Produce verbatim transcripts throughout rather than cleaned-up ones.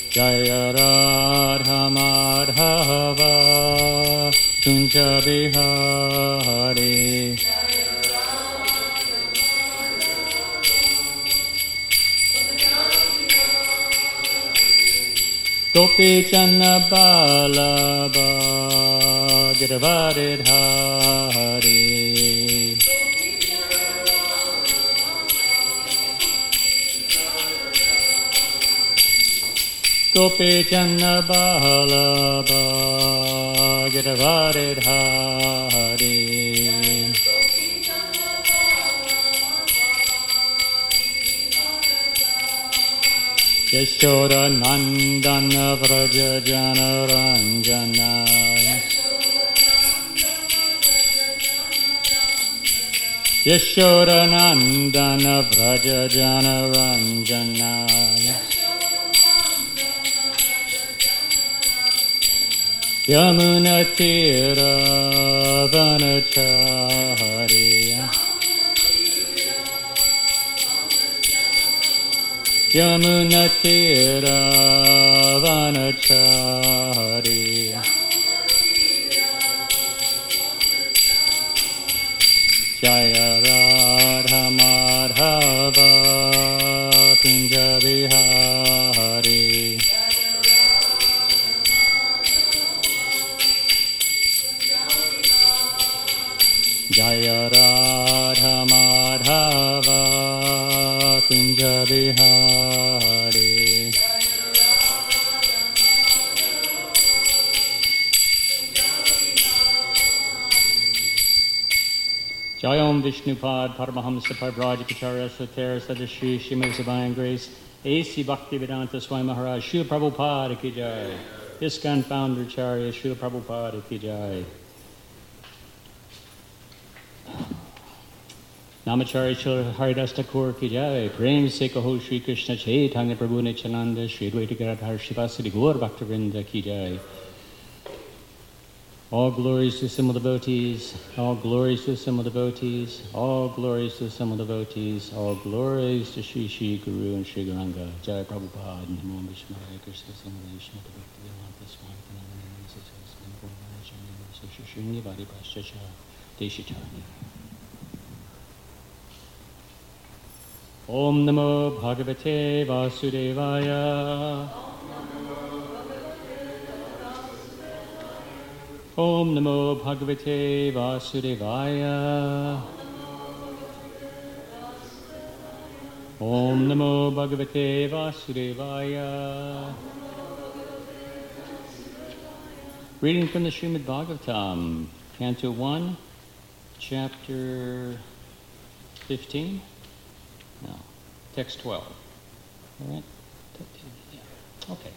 Jaya Radha Madhava Kunja Bihari. Gopi Channa Balaba Giravadidhari. Gopi Channa Balaba Giravadidhari. Yashoda Nandana Vraja Jana Ranjana. Yashoda Nandana Vraja Jana Ranjana. Yamuna Tira Vanachari. Yamuna Tira Vanachari. Jaya Radha Madhava Kunja Bihari. Jaya Radha Madhava Kunja Bihari. Jayam Vishnupad Paramahamsa Parvrajacharya Sathera Sadashri Shrimad Divine Grace A C Bhaktivedanta Swami Maharaj Srila Prabhupada Ki Jai. ISKCON Founder Acharya Srila Prabhupada Ki Jai. Namacharya Srila Haridas Thakur Ki Jai. Prem Se Kaho Shri Krishna Chaitanya Prabhu Nityananda Shri Advaita Gadadhar Shivasadi Gaur Bhaktivinoda Ki Jai. All glories to simple devotees, all glories to simple devotees, all glories to simple devotees, all glories to Shri Shri Guru and Shri Gauranga. Jai Prabhupada, Namo Vishnu Krishna Simulation of the Bhaktivedanta Swami Shri Shri Nivadi Paschacha Deshitani. Om Namo Bhagavate Vasudevaya. Om Namo Bhagavate Vasudevaya. Om Namo Bhagavate Vasudevaya. Reading from the Srimad Bhagavatam, Canto one, Chapter fifteen. No, text twelve. All right? Yeah. Okay.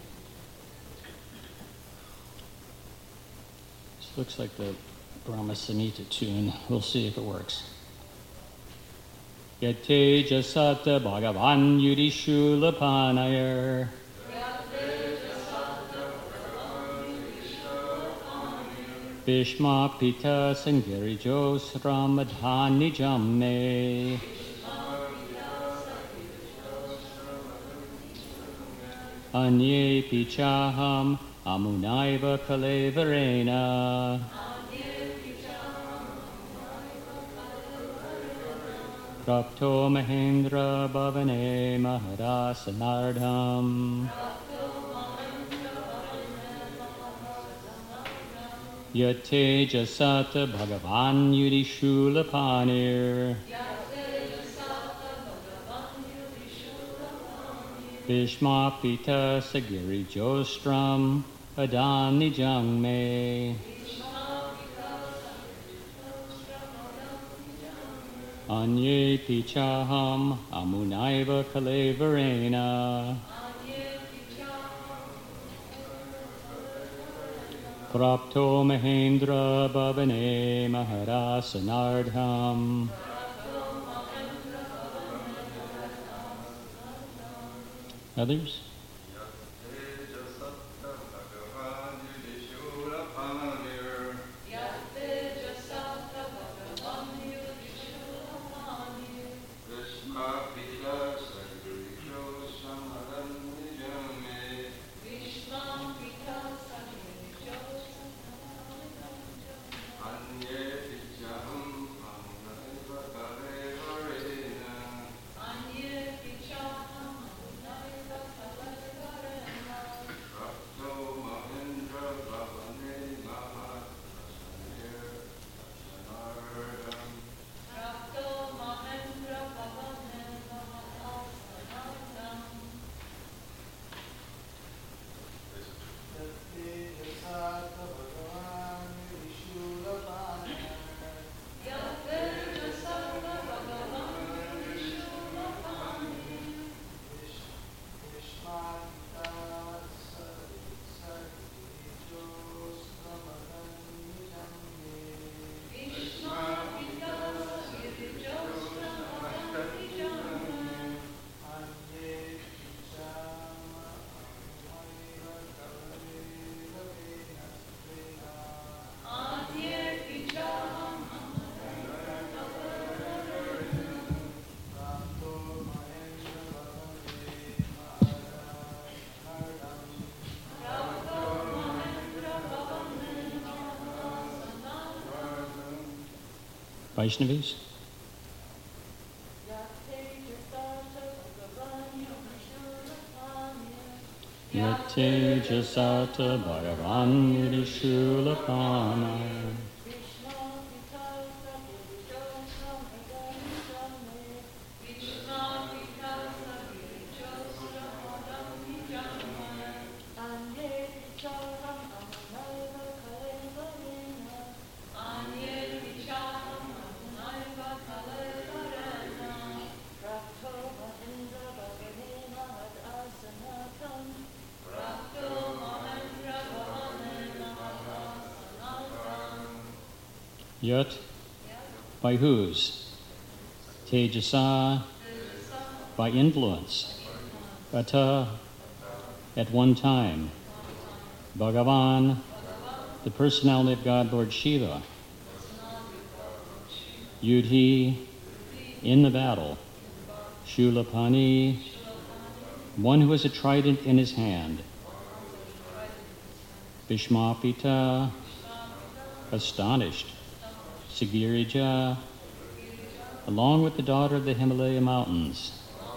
This looks like the Brahma Samhita tune. We'll see if it works. Yate jasata bhagavan yudishulapanayar. Bhishma pita sangirijos ramadhani jamme. Anye pichaham amunaiva kalevarena. Prapto Mahendra Bhavane Mahadasanardham. Yate jasata bhagavan yudishulapanir. Bhishma pita sagiri jostram adani jangme. Anye pichaham amunaiva kalevarena. Prapto Mahendra Bhavane Mahadasanardham. Others? Vaishnavis? Yate jasata bhagavan yudishulapana. Yat, by whose? Tejasa, by influence. Ata, at one time. Bhagavan, the personality of God, Lord Shiva. Yudhi, in the battle. Shulapani, one who has a trident in his hand. Bhishmapita, astonished. Sigirija, along with the daughter of the Himalaya mountains.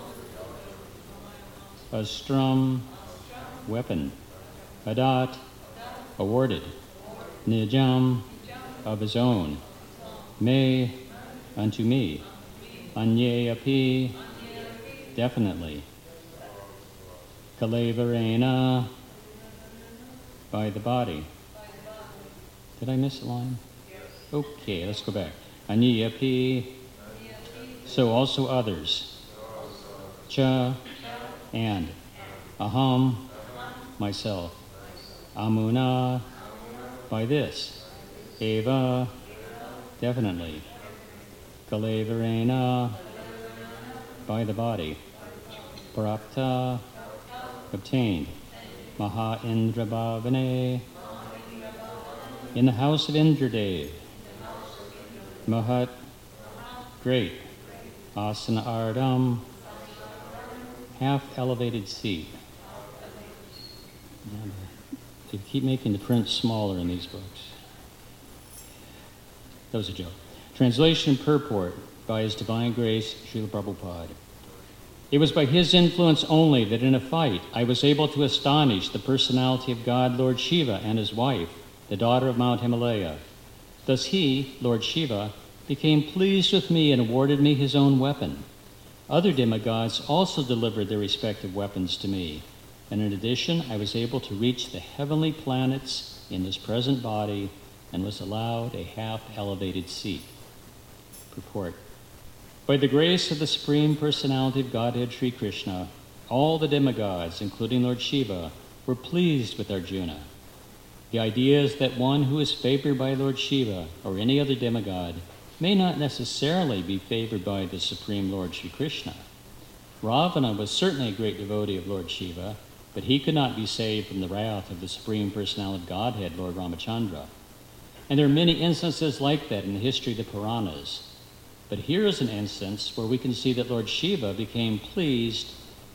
Astram, weapon. Adat, awarded. Nijam, of his own. Me, unto me. Anye api, definitely. Kalevarena, by the body. Did I miss a line? Okay, let's go back. Aniyapi, so also others. Cha, and. Aham, myself. Amuna, by this. Eva, definitely. Kalevarena, by the body. Prapta, obtained. Maha Indra Bhavane, in the house of Indradev. Mahat, great. Asana Ardam, half elevated seat. They keep making the print smaller in these books. That was a joke. Translation and purport by His Divine Grace, Srila Prabhupada. It was by his influence only that in a fight I was able to astonish the personality of God, Lord Shiva, and his wife, the daughter of Mount Himalaya. Thus he, Lord Shiva, became pleased with me and awarded me his own weapon. Other demigods also delivered their respective weapons to me, and in addition, I was able to reach the heavenly planets in this present body and was allowed a half-elevated seat. Purport. By the grace of the Supreme Personality of Godhead, Sri Krishna, all the demigods, including Lord Shiva, were pleased with Arjuna. The idea is that one who is favored by Lord Shiva or any other demigod may not necessarily be favored by the Supreme Lord Sri Krishna. Ravana was certainly a great devotee of Lord Shiva, but he could not be saved from the wrath of the Supreme Personality of Godhead, Lord Ramachandra. And there are many instances like that in the history of the Puranas. But here is an instance where we can see that Lord Shiva became pleased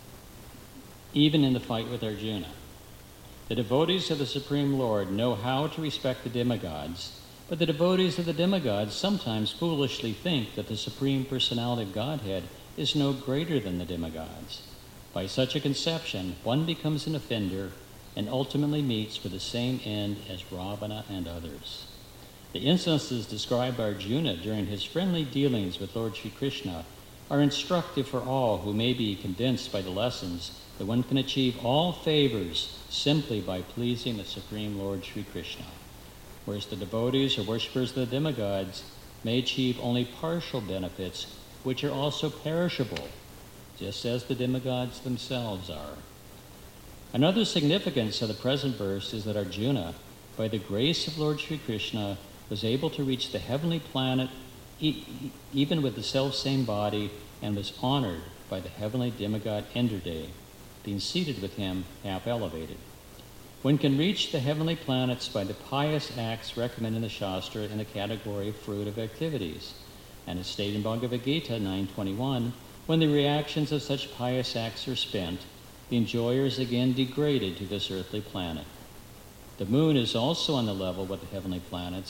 even in the fight with Arjuna. The devotees of the Supreme Lord know how to respect the demigods, but the devotees of the demigods sometimes foolishly think that the Supreme Personality of Godhead is no greater than the demigods. By such a conception, one becomes an offender and ultimately meets for the same end as Ravana and others. The instances described by Arjuna during his friendly dealings with Lord Sri Krishna are instructive for all who may be convinced by the lessons that one can achieve all favors simply by pleasing the Supreme Lord Sri Krishna, whereas the devotees or worshippers of the demigods may achieve only partial benefits, which are also perishable, just as the demigods themselves are. Another significance of the present verse is that Arjuna, by the grace of Lord Sri Krishna, was able to reach the heavenly planet e- even with the self-same body and was honored by the heavenly demigod Indradev, being seated with him half elevated. One can reach the heavenly planets by the pious acts recommended in the Shastra in the category of fruitive activities. And as stated in Bhagavad Gita nine twenty-one, when the reactions of such pious acts are spent, the enjoyer is again degraded to this earthly planet. The moon is also on the level with the heavenly planets,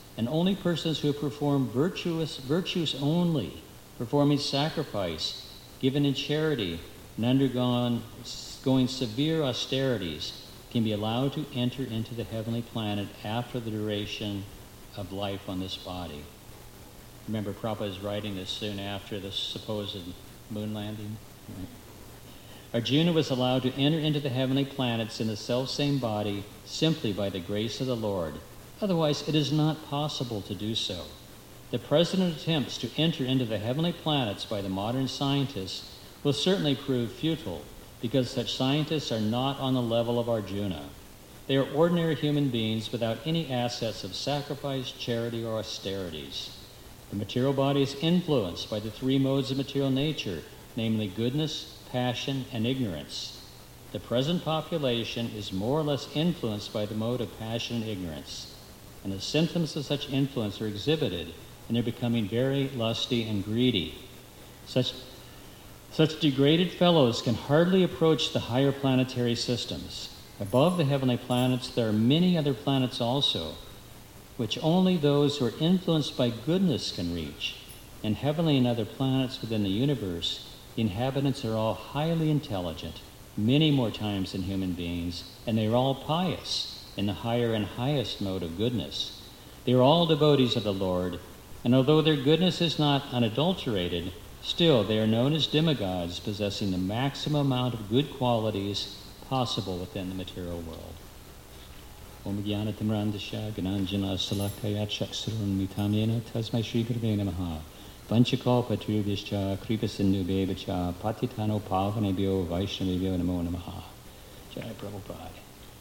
and only persons who perform virtuous virtues only, performing sacrifice, given in charity, and undergone going severe austerities, can be allowed to enter into the heavenly planet after the duration of life on this body. Remember, Prabhupada is writing this soon after the supposed moon landing. Right? Arjuna was allowed to enter into the heavenly planets in the self-same body simply by the grace of the Lord. Otherwise, it is not possible to do so. The present attempts to enter into the heavenly planets by the modern scientists will certainly prove futile, because such scientists are not on the level of Arjuna. They are ordinary human beings without any assets of sacrifice, charity, or austerities. The material body is influenced by the three modes of material nature, namely goodness, passion, and ignorance. The present population is more or less influenced by the mode of passion and ignorance, and the symptoms of such influence are exhibited, and they're becoming very lusty and greedy. Such, such degraded fellows can hardly approach the higher planetary systems. Above the heavenly planets, there are many other planets also, which only those who are influenced by goodness can reach. In heavenly and other planets within the universe, the inhabitants are all highly intelligent, many more times than human beings, and they are all pious in the higher and highest mode of goodness. They are all devotees of the Lord, and although their goodness is not unadulterated, still they are known as demigods, possessing the maximum amount of good qualities possible within the material world. Om Jnana Timrandasha Gananjana Salakaya Chaksarun Mitamena Tasmai Shri Gurave Namaha Vanchakalpa Triyudhischa Kripasindu Bevacha Patitano Pavanebhyo Vaishnavebhyo Namo Namaha. Jai Prabhupada.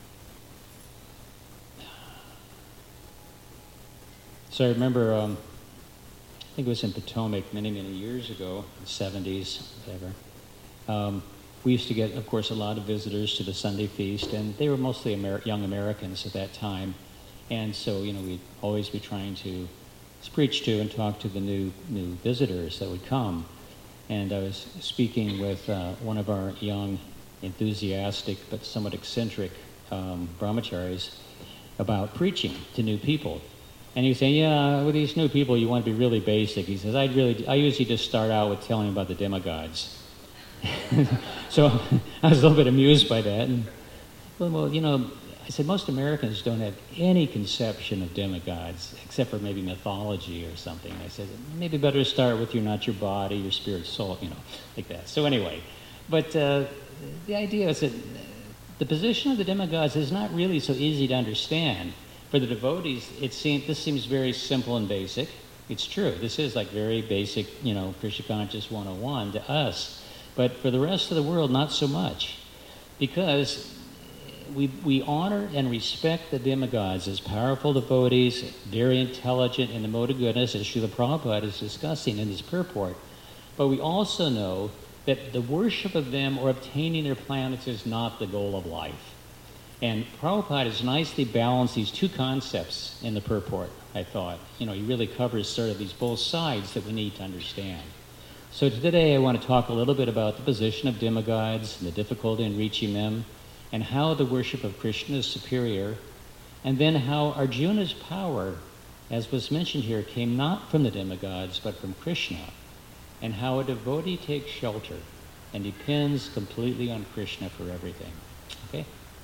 So I remember, um, I think it was in Potomac many, many years ago, in the seventies, whatever. Um, we used to get, of course, a lot of visitors to the Sunday feast, and they were mostly Amer- young Americans at that time. And so, you know, we'd always be trying to preach to and talk to the new new visitors that would come. And I was speaking with uh, one of our young, enthusiastic, but somewhat eccentric um, brahmacharis about preaching to new people. And he was saying, yeah, with these new people, you want to be really basic. He says, I'd really, I usually just start out with telling them about the demigods. So I was a little bit amused by that. And, well, you know, I said, most Americans don't have any conception of demigods, except for maybe mythology or something. I said, maybe better to start with you're not your body, your spirit, soul, you know, like that. So anyway, but uh, the idea is that the position of the demigods is not really so easy to understand. For the devotees, it seems, this seems very simple and basic. It's true. This is like very basic, you know, Krishna Conscious one oh one to us. But for the rest of the world, not so much. Because we we honor and respect the demigods as powerful devotees, very intelligent in the mode of goodness, as Srila Prabhupada is discussing in his purport. But we also know that the worship of them or obtaining their planets is not the goal of life. And Prabhupada has nicely balanced these two concepts in the purport, I thought. You know, he really covers sort of these both sides that we need to understand. So today I want to talk a little bit about the position of demigods, and the difficulty in reaching them, and how the worship of Krishna is superior, and then how Arjuna's power, as was mentioned here, came not from the demigods, but from Krishna, and how a devotee takes shelter and depends completely on Krishna for everything. Okay?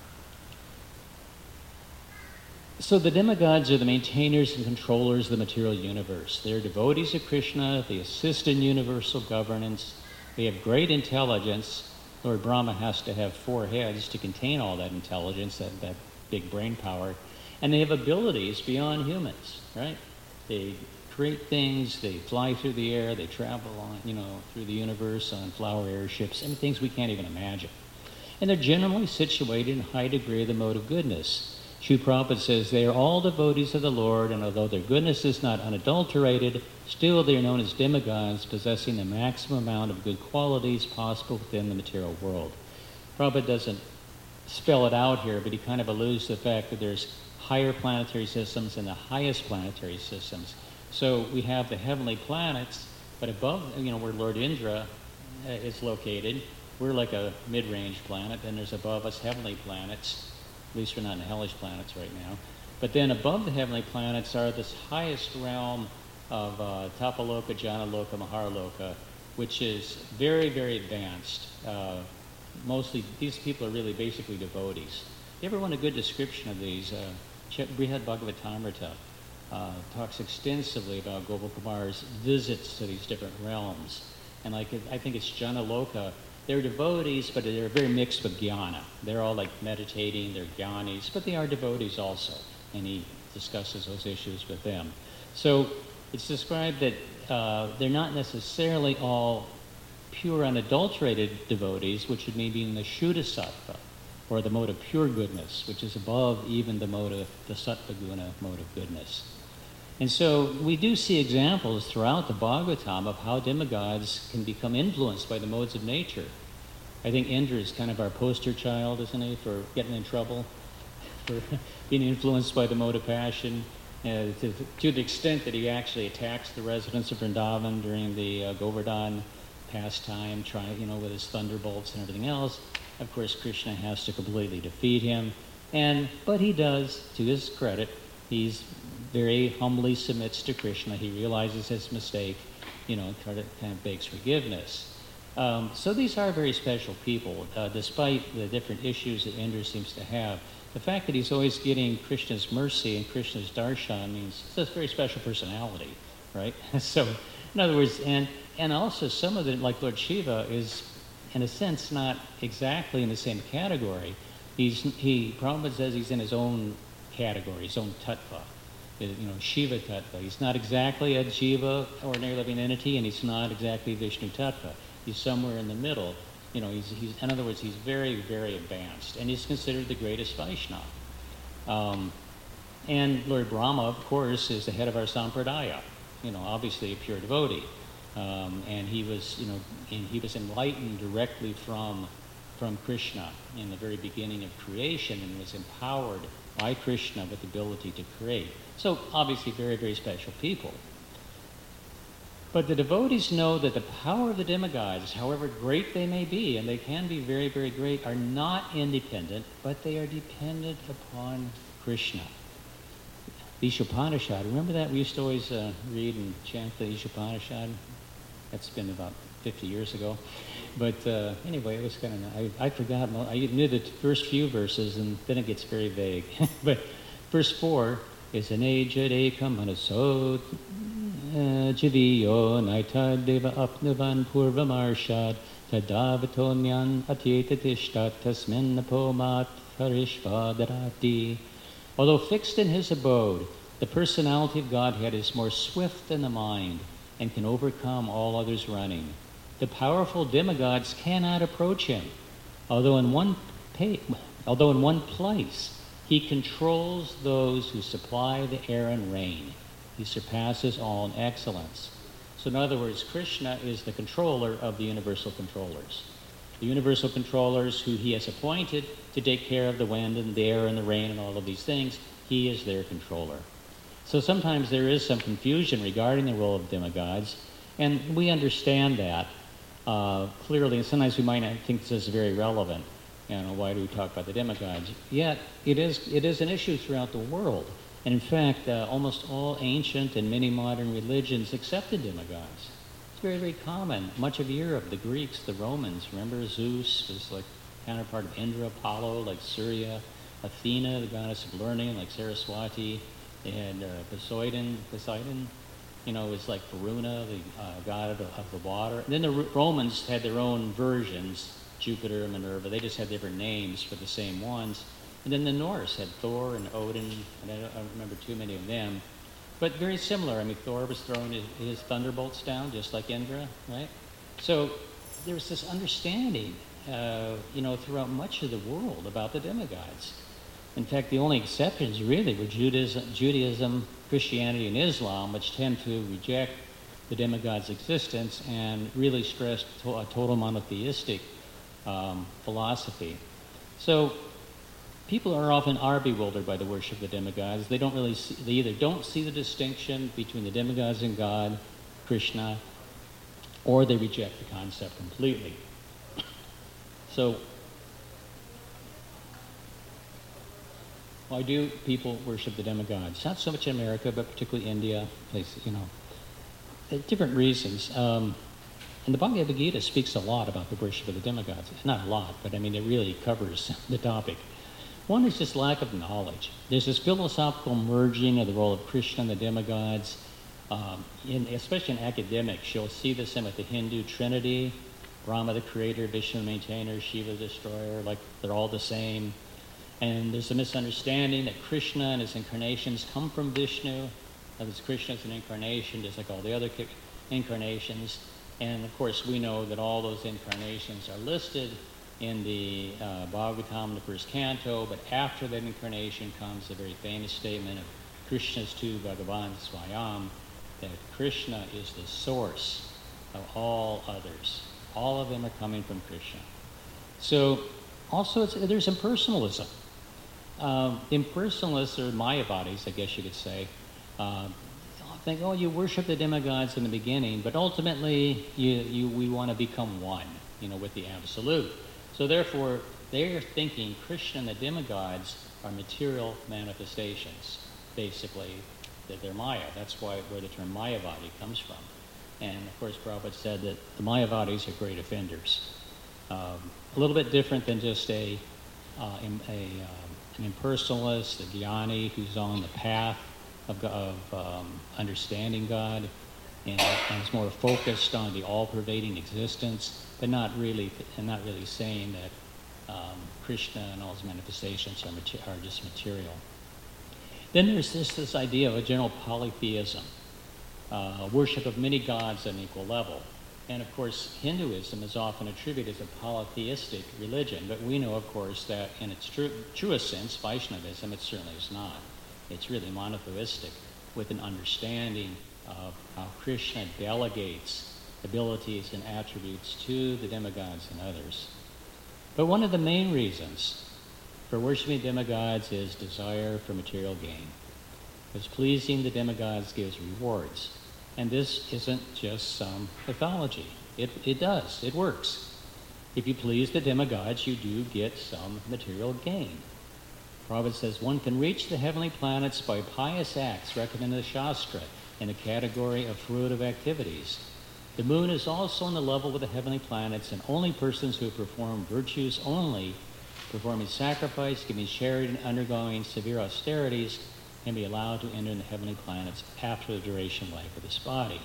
So the demigods are the maintainers and controllers of the material universe. They're devotees of Krishna. They assist in universal governance. They have great intelligence. Lord Brahma has to have four heads to contain all that intelligence, that, that big brain power. And they have abilities beyond humans, right? They create things. They fly through the air. They travel on, you know, through the universe on flower airships. I mean, things we can't even imagine. And they're generally situated in a high degree of the mode of goodness. Srila Prabhupada says they are all devotees of the Lord, and although their goodness is not unadulterated, still they are known as demigods, possessing the maximum amount of good qualities possible within the material world. Prabhupada doesn't spell it out here, but he kind of alludes to the fact that there's higher planetary systems and the highest planetary systems. So we have the heavenly planets, but above, you know, where Lord Indra is located, we're like a mid-range planet, and there's above us heavenly planets. At least we're not in the hellish planets right now. But then above the heavenly planets are this highest realm of uh, Tapaloka, Janaloka, Maharaloka, which is very, very advanced. Uh, mostly, these people are really basically devotees. If you ever want a good description of these, uh, Brihad Bhagavatamrita uh, talks extensively about Gopakumar's visits to these different realms. And like, I think it's Janaloka, they're devotees, but they're very mixed with jnana. They're all like meditating, they're jnanis, but they are devotees also. And he discusses those issues with them. So it's described that uh, they're not necessarily all pure unadulterated devotees, which would mean being the Shuddha Sattva, or the mode of pure goodness, which is above even the mode of the Sattva Guna mode of goodness. And so we do see examples throughout the Bhagavatam of how demigods can become influenced by the modes of nature. I think Indra is kind of our poster child, isn't he, for getting in trouble, for being influenced by the mode of passion, uh, to, to the extent that he actually attacks the residents of Vrindavan during the uh, Govardhan pastime, trying, you know, with his thunderbolts and everything else. Of course, Krishna has to completely defeat him, and but he does, to his credit, he's very humbly submits to Krishna. He realizes his mistake, you know, kind of, kind of begs forgiveness. Um, so these are very special people, uh, despite the different issues that Indra seems to have. The fact that he's always getting Krishna's mercy and Krishna's darshan means it's a very special personality, right? So, in other words, and and also some of them, like Lord Shiva, is in a sense not exactly in the same category. He's he Prabhupada says he's in his own category, his own tattva. You know, Shiva Tattva. He's not exactly a Jiva, ordinary living entity, and he's not exactly Vishnu Tattva. He's somewhere in the middle. You know, he's, he's in other words, he's very, very advanced, and he's considered the greatest Vaishnava. Um, and Lord Brahma, of course, is the head of our Sampradaya. You know, obviously a pure devotee, um, and he was, you know, and he was enlightened directly from from Krishna in the very beginning of creation, and was empowered by Krishna with the ability to create. So obviously very, very special people. But the devotees know that the power of the demigods, however great they may be, and they can be very, very great, are not independent, but they are dependent upon Krishna. The Ishopanishad, remember that? We used to always uh, read and chant the Ishopanishad. That's been about fifty years ago. But uh, anyway, it was kind of, I, I forgot, I knew the first few verses, and then it gets very vague. But verse four is Aneja Ekam Manasod Jiviyo Naita Deva Apnavan Purvamarshad Tadavatonyan Atyetatishtat Tasmin Napomat Harishvadarati. Although fixed in his abode, the personality of Godhead is more swift than the mind and can overcome all others running. The powerful demigods cannot approach him, although in one pa- although in one place he controls those who supply the air and rain. He surpasses all in excellence. So in other words, Krishna is the controller of the universal controllers. The universal controllers who he has appointed to take care of the wind and the air and the rain and all of these things, he is their controller. So sometimes there is some confusion regarding the role of demigods, and we understand that uh, clearly, and sometimes we might not think this is very relevant. You know, why do we talk about the demigods? Yet, it is, it is an issue throughout the world. And in fact, uh, almost all ancient and many modern religions accepted demigods. It's very, very common. Much of Europe, the Greeks, the Romans, remember Zeus was like counterpart of Indra, Apollo, like Surya, Athena, the goddess of learning, like Saraswati. They had uh, Poseidon, Poseidon, you know, was like Varuna, the uh, god of the, of the water. And then the R- Romans had their own versions, Jupiter, Minerva. They just had different names for the same ones. And then the Norse had Thor and Odin, and I don't, I don't remember too many of them. But very similar. I mean, Thor was throwing his, his thunderbolts down, just like Indra, right? So there was this understanding, uh, you know, throughout much of the world about the demigods. In fact, the only exceptions really were Judaism, Judaism, Christianity, and Islam, which tend to reject the demigod's existence and really stress to- a total monotheistic um, philosophy. So people are often are bewildered by the worship of the demigods. They don't really see, they either don't see the distinction between the demigods and God, Krishna, or they reject the concept completely. So Why do people worship the demigods? Not so much in America, but particularly India, places, you know, uh, different reasons. Um, and the Bhagavad Gita speaks a lot about the worship of the demigods. Not a lot, but I mean, it really covers the topic. One is just lack of knowledge. There's this philosophical merging of the role of Krishna and the demigods. Um, in, especially in academics, you'll see this in with the Hindu Trinity, Brahma the creator, Vishnu the maintainer, Shiva the destroyer, like they're all the same. And there's a misunderstanding that Krishna and his incarnations come from Vishnu. That is, Krishna is an incarnation, just like all the other incarnations. And of course, we know that all those incarnations are listed in the uh, Bhagavatam, the first canto, but after that incarnation comes a very famous statement of Krishna's tu Bhagavan Swayam, that Krishna is the source of all others. All of them are coming from Krishna. So also it's, there's impersonalism. Um, impersonalists or Mayavadis, I guess you could say, uh, think, oh, you worship the demigods in the beginning, but ultimately you, you, we want to become one, you know, with the Absolute. So therefore, they are thinking Krishna and the demigods are material manifestations, basically, that they're Maya. That's why where the term Mayavadi comes from. And of course, Prabhupada said that the Mayavadis are great offenders. Um, a little bit different than just a, uh, a um, an impersonalist, a jnani who's on the path of, of um, understanding God, and, and is more focused on the all-pervading existence, but not really, and not really saying that um, Krishna and all his manifestations are, mater- are just material. Then there's this, this idea of a general polytheism, uh, worship of many gods at an equal level. And of course, Hinduism is often attributed as a polytheistic religion, but we know, of course, that in its true, truest sense, Vaishnavism, it certainly is not. It's really monotheistic, with an understanding of how Krishna delegates abilities and attributes to the demigods and others. But one of the main reasons for worshiping demigods is desire for material gain. Because pleasing the demigods gives rewards. And this isn't just some mythology. It, it does. It works. If you please the demigods, you do get some material gain. Prabhupada says one can reach the heavenly planets by pious acts recommended in the Shastra in the category of fruitive activities. The moon is also on the level with the heavenly planets, and only persons who perform virtues only, performing sacrifice, giving charity, and undergoing severe austerities, can be allowed to enter in the heavenly planets after the duration life of this body.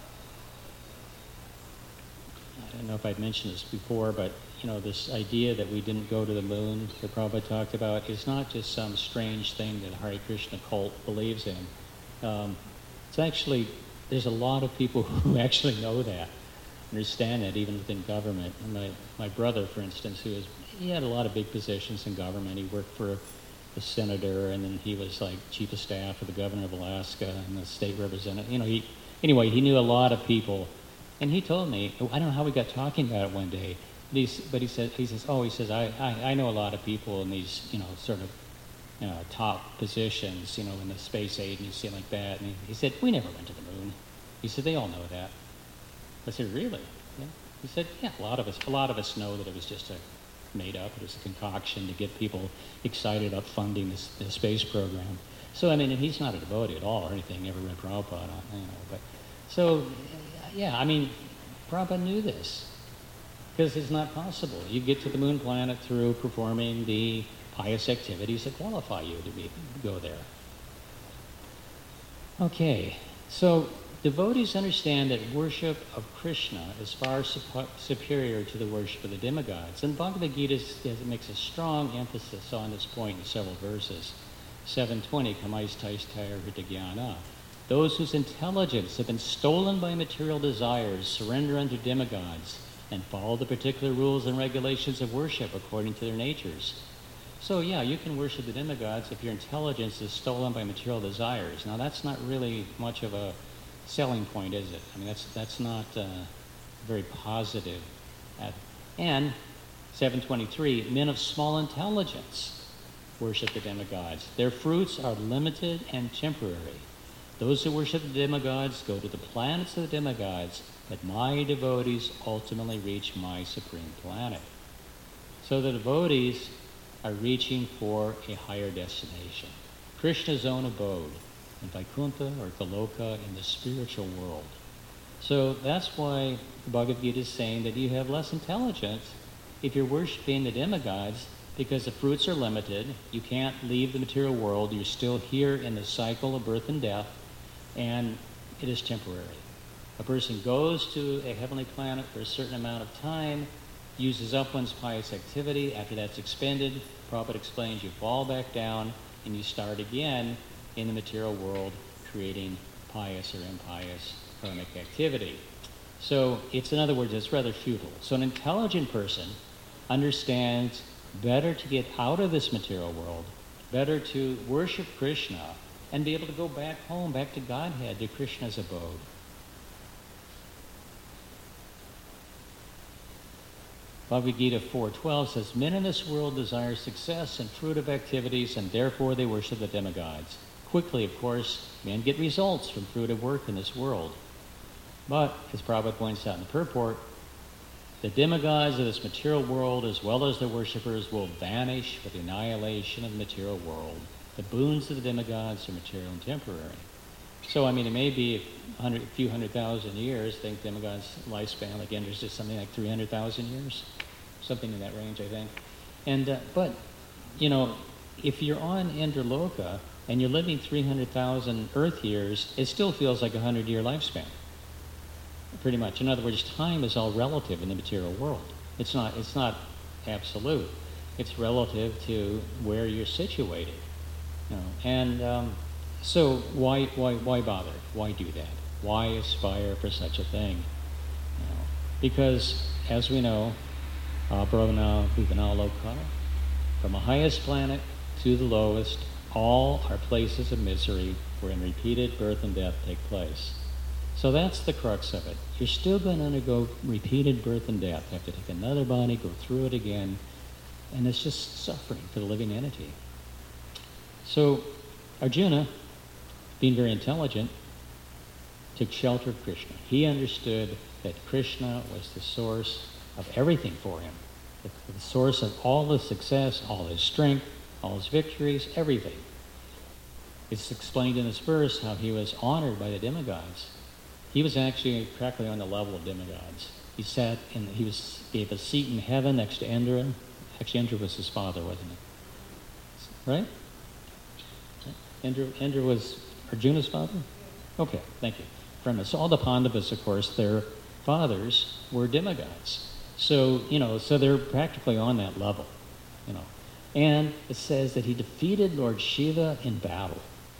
I don't know if I'd mentioned this before, but you know, this idea that we didn't go to the moon that Prabhupada talked about is not just some strange thing that Hare Krishna cult believes in. Um, it's actually, there's a lot of people who actually know that, understand that even within government. And my, my brother, for instance, who was, he had a lot of big positions in government. He worked for a senator, and then he was like chief of staff for the governor of Alaska and the state representative. You know, he, anyway, he knew a lot of people. And he told me, I don't know how we got talking about it one day, but he, but he said, he says, oh, he says, I, I, I know a lot of people in these, you know, sort of, you know, top positions, you know, in the space agency like that. And he, he said, we never went to the moon. He said, they all know that. I said, really? Yeah. He said, yeah, a lot of us, a lot of us know that it was just a made up. It was a concoction to get people excited about funding this, the space program. So, I mean, and he's not a devotee at all or anything, never read Prabhupada, you know, but, so, yeah, I mean, Prabhupada knew this, because it's not possible. You get to the moon planet through performing the pious activities that qualify you to be, go there. Okay, so devotees understand that worship of Krishna is far sup- superior to the worship of the demigods. And Bhagavad Gita makes a strong emphasis on this point in several verses. seven twenty, Kamais Taistaya Hridagyana. Those whose intelligence have been stolen by material desires surrender unto demigods and follow the particular rules and regulations of worship according to their natures. So yeah, you can worship the demigods if your intelligence is stolen by material desires. Now that's not really much of a selling point, is it? I mean, that's that's not uh, very positive. At, and seven twenty-three, men of small intelligence worship the demigods. Their fruits are limited and temporary. Those who worship the demigods go to the planets of the demigods, but my devotees ultimately reach my supreme planet. So the devotees are reaching for a higher destination. Krishna's own abode in Vaikuntha or Goloka in the spiritual world. So that's why the Bhagavad Gita is saying that you have less intelligence if you're worshiping the demigods, because the fruits are limited. You can't leave the material world. You're still here in the cycle of birth and death, and it is temporary. A person goes to a heavenly planet for a certain amount of time, uses up one's pious activity. After that's expended, Prabhupada explains you fall back down and you start again in the material world creating pious or impious karmic activity. So it's, in other words, it's rather futile. So an intelligent person understands better to get out of this material world, better to worship Krishna and be able to go back home, back to Godhead, to Krishna's abode. Bhagavad Gita four twelve says, men in this world desire success and fruit of activities, and therefore they worship the demigods. Quickly, of course, men get results from fruit of work in this world. But, as Prabhupada points out in the purport, the demigods of this material world, as well as their worshippers, will vanish with the annihilation of the material world. The boons of the demigods are material and temporary. So, I mean, it may be a, hundred, a few hundred thousand years. I think demigods' lifespan, like Indra's, just something like three hundred thousand years. Something in that range, I think. And, uh, but, you know, if you're on Indraloka and you're living three hundred thousand Earth years, it still feels like a hundred-year lifespan. Pretty much. In other words, time is all relative in the material world. It's not, it's not absolute. It's relative to where you're situated. You know? And um, so why, why, why bother? Why do that? Why aspire for such a thing? You know? Because, as we know, Abravana Bhuvanā Lokā, from the highest planet to the lowest, all are places of misery wherein repeated birth and death take place. So that's the crux of it. You're still going to undergo repeated birth and death. You have to take another body, go through it again, and it's just suffering for the living entity. So Arjuna, being very intelligent, took shelter of Krishna. He understood that Krishna was the source of everything for him, the, the source of all his success, all his strength, all his victories, everything. It's explained in this verse how he was honored by the demigods. He was actually practically on the level of demigods. He sat in, he was gave a seat in heaven next to Indra. Actually, Indra was his father, wasn't it? Right? Indra, Indra was Arjuna's father? Okay, thank you. From so all the Pandavas, of course, their fathers were demigods. So, you know, so they're practically on that level, you know. And it says that he defeated Lord Shiva in battle.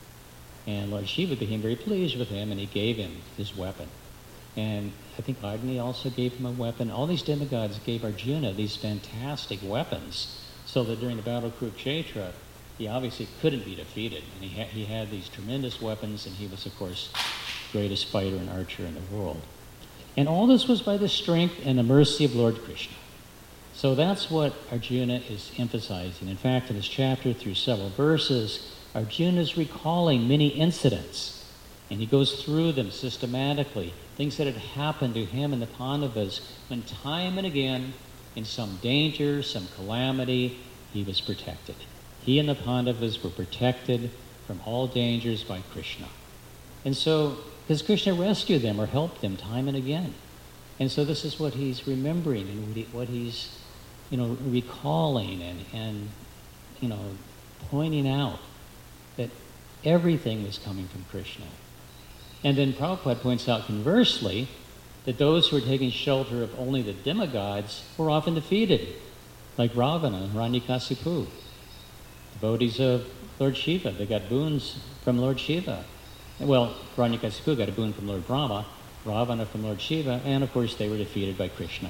And Lord Shiva became very pleased with him, and he gave him his weapon. And I think Agni also gave him a weapon. All these demigods gave Arjuna these fantastic weapons, so that during the battle of Kurukshetra, he obviously couldn't be defeated. And he, ha- he had these tremendous weapons, and he was, of course, the greatest fighter and archer in the world. And all this was by the strength and the mercy of Lord Krishna. So that's what Arjuna is emphasizing. In fact, in this chapter, through several verses, Arjuna is recalling many incidents, and he goes through them systematically, things that had happened to him and the Pandavas, when time and again, in some danger, some calamity, he was protected. He and the Pandavas were protected from all dangers by Krishna. And so, because Krishna rescued them or helped them time and again. And so this is what he's remembering and what, he, what he's, you know, recalling and, and, you know, pointing out that everything was coming from Krishna. And then Prabhupada points out conversely that those who were taking shelter of only the demigods were often defeated, like Ravana and Hiranyakasipu. Devotees of Lord Shiva, they got boons from Lord Shiva. Well, Hiranyakasipu got a boon from Lord Brahma, Ravana from Lord Shiva, and of course they were defeated by Krishna.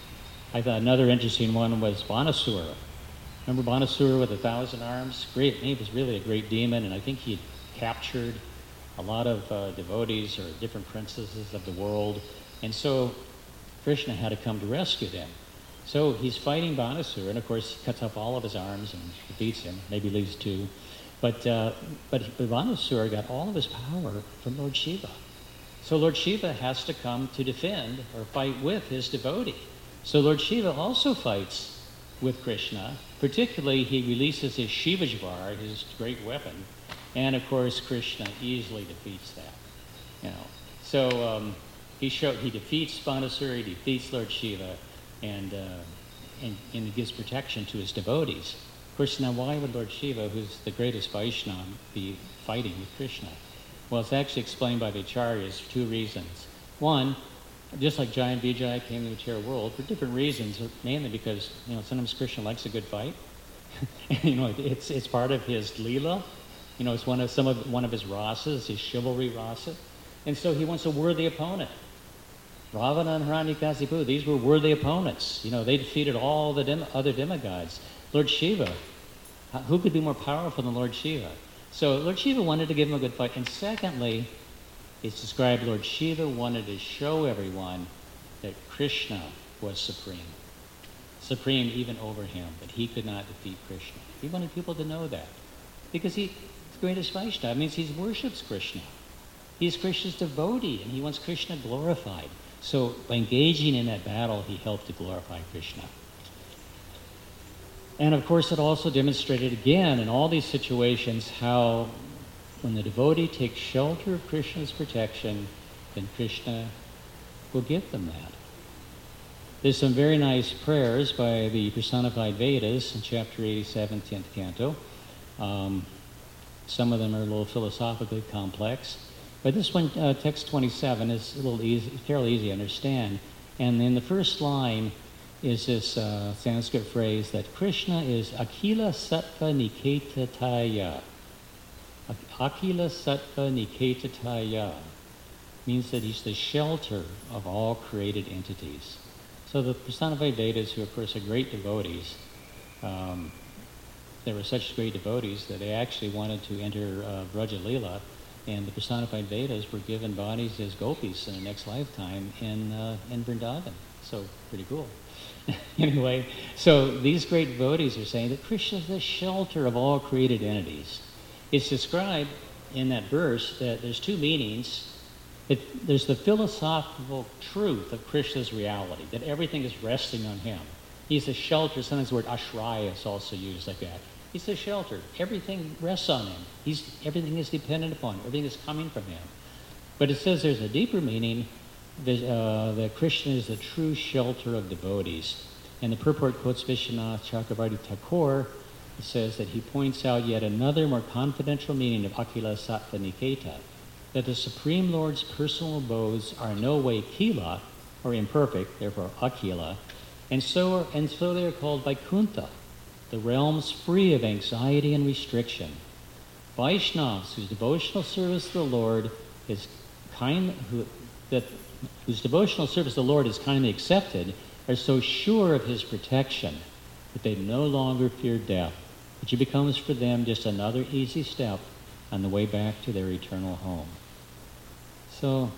I thought another interesting one was Banasura. Remember Banasura with a thousand arms? Great, he was really a great demon, and I think he captured a lot of uh, devotees or different princesses of the world. And so Krishna had to come to rescue them. So he's fighting Banasura, and of course he cuts off all of his arms and defeats him, maybe leaves two. But, uh, but Banasura got all of his power from Lord Shiva. So Lord Shiva has to come to defend or fight with his devotee. So Lord Shiva also fights with Krishna. Particularly, he releases his Shivajvar, his great weapon, and of course, Krishna easily defeats that. You know, so um, he show, he defeats Spanasura, he defeats Lord Shiva, and, uh, and and he gives protection to his devotees. Of course, now why would Lord Shiva, who's the greatest Vaishnava, be fighting with Krishna? Well, it's actually explained by the Acharyas for two reasons. One, just like Jai and Vijay came to the material world for different reasons, mainly because, you know, sometimes Krishna likes a good fight. You know, it's it's part of his lila. You know, it's one of some of one of his rasas, his chivalry rasa, and so he wants a worthy opponent. Ravana and Hiranyakasipu, these were worthy opponents. You know, they defeated all the dem- other demigods. Lord Shiva, who could be more powerful than Lord Shiva? So Lord Shiva wanted to give him a good fight. And secondly, it's described Lord Shiva wanted to show everyone that Krishna was supreme. Supreme even over him, that he could not defeat Krishna. He wanted people to know that. Because he, the greatest Vaishnava, means he worships Krishna. He's Krishna's devotee, and he wants Krishna glorified. So by engaging in that battle, he helped to glorify Krishna. And of course, it also demonstrated again in all these situations how when the devotee takes shelter of Krishna's protection, then Krishna will give them that. There's some very nice prayers by the personified Vedas in chapter eighty-seven, tenth canto. Um, some of them are a little philosophically complex. But this one, uh, text twenty-seven, is a little easy, fairly easy to understand. And in the first line is this uh, Sanskrit phrase that Krishna is Akila Sattva Niketataya. Akila Sattva Niketataya means that he's the shelter of all created entities. So the personified Vedas, who of course are great devotees, um, they were such great devotees that they actually wanted to enter uh, Braja Leela. And the personified Vedas were given bodies as gopis in the next lifetime in uh, in Vrindavan. So pretty cool. Anyway, so these great devotees are saying that Krishna is the shelter of all created entities. It's described in that verse that there's two meanings. It, there's the philosophical truth of Krishna's reality, that everything is resting on him. He's a shelter. Sometimes the word ashraya is also used like that. He's a shelter. Everything rests on him. He's, everything is dependent upon him. Everything is coming from him. But it says there's a deeper meaning that, uh, that Krishna is the true shelter of devotees. And the purport quotes Vishwanath Chakravarti Thakur. It says that he points out yet another more confidential meaning of Akila Sattva Niketa, that the Supreme Lord's personal abodes are in no way Kila, or imperfect, therefore Akila, and so, are, and so they are called Vaikuntha, the realms free of anxiety and restriction. Vaishnavas, whose devotional service to the Lord is kind, who, that, whose devotional service to the Lord is kindly accepted, are so sure of his protection that they no longer fear death, which becomes for them just another easy step on the way back to their eternal home. So,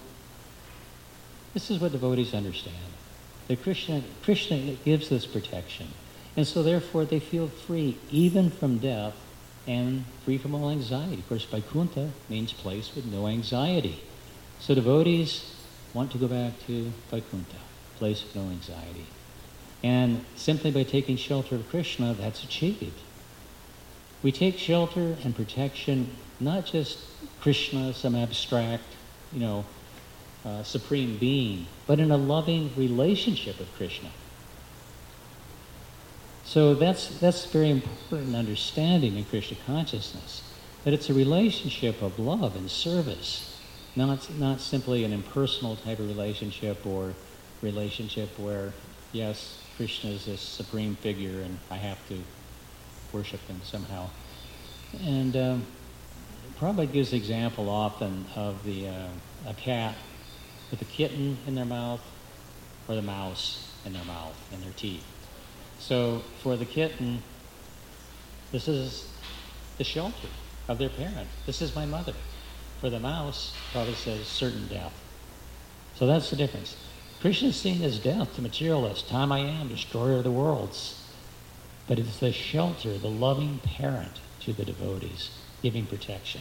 this is what devotees understand. That Krishna, Krishna gives this protection. And so therefore they feel free even from death and free from all anxiety. Of course, Vaikuntha means place with no anxiety. So devotees want to go back to Vaikuntha, place with no anxiety. And simply by taking shelter of Krishna, that's achieved. We take shelter and protection, not just Krishna, some abstract, you know, uh, supreme being, but in a loving relationship with Krishna. So that's that's very important understanding in Krishna consciousness, that it's a relationship of love and service, not not simply an impersonal type of relationship or relationship where, yes, Krishna is this supreme figure and I have to worship him somehow. And um, probably gives the example often of the uh, a cat with a kitten in their mouth or the mouse in their mouth, in their teeth. So for the kitten, this is the shelter of their parent. This is my mother. For the mouse, probably says certain death. So that's the difference. Krishna is seen as death, the materialist, Tam I Am, destroyer of the worlds. But it's the shelter, the loving parent to the devotees, giving protection.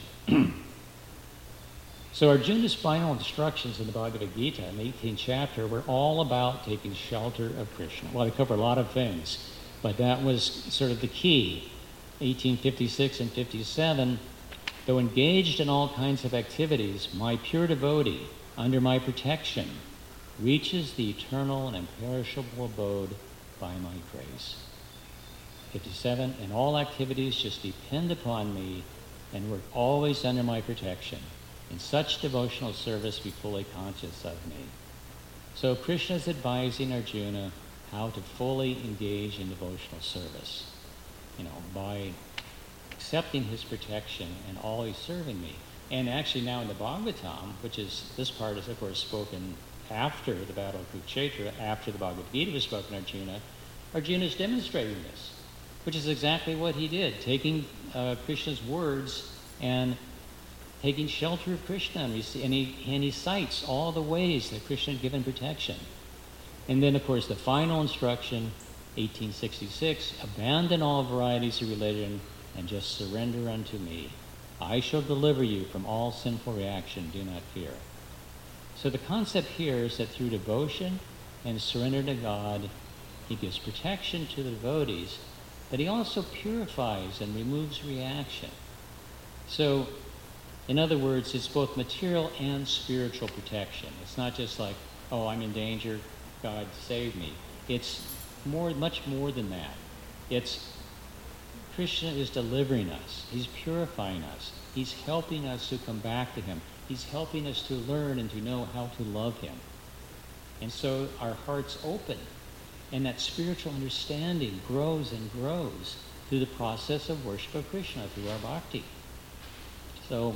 So Arjuna's final instructions in the Bhagavad Gita in the eighteenth chapter were all about taking shelter of Krishna. Well, they cover a lot of things. But that was sort of the key. eighteen fifty-six and fifty-seven, though engaged in all kinds of activities, my pure devotee, under my protection, reaches the eternal and imperishable abode by my grace. fifty-seven, in all activities just depend upon me and work always under my protection. In such devotional service, be fully conscious of me. So Krishna is advising Arjuna how to fully engage in devotional service, you know, by accepting his protection and always serving me. And actually now in the Bhagavatam, which is, this part is of course spoken after the Battle of Kurukshetra, after the Bhagavad Gita was spoken to Arjuna, Arjuna is demonstrating this, which is exactly what he did, taking uh, Krishna's words and taking shelter of Krishna, and he, and, he, and he cites all the ways that Krishna had given protection. And then, of course, the final instruction, eighteen sixty-six, abandon all varieties of religion and just surrender unto me. I shall deliver you from all sinful reaction, do not fear. So the concept here is that through devotion and surrender to God, he gives protection to the devotees, but he also purifies and removes reaction. So, in other words, it's both material and spiritual protection. It's not just like, oh, I'm in danger, God save me. It's more, much more than that. It's Krishna is delivering us. He's purifying us. He's helping us to come back to him. He's helping us to learn and to know how to love him. And so our hearts open, and that spiritual understanding grows and grows through the process of worship of Krishna, through our bhakti. So,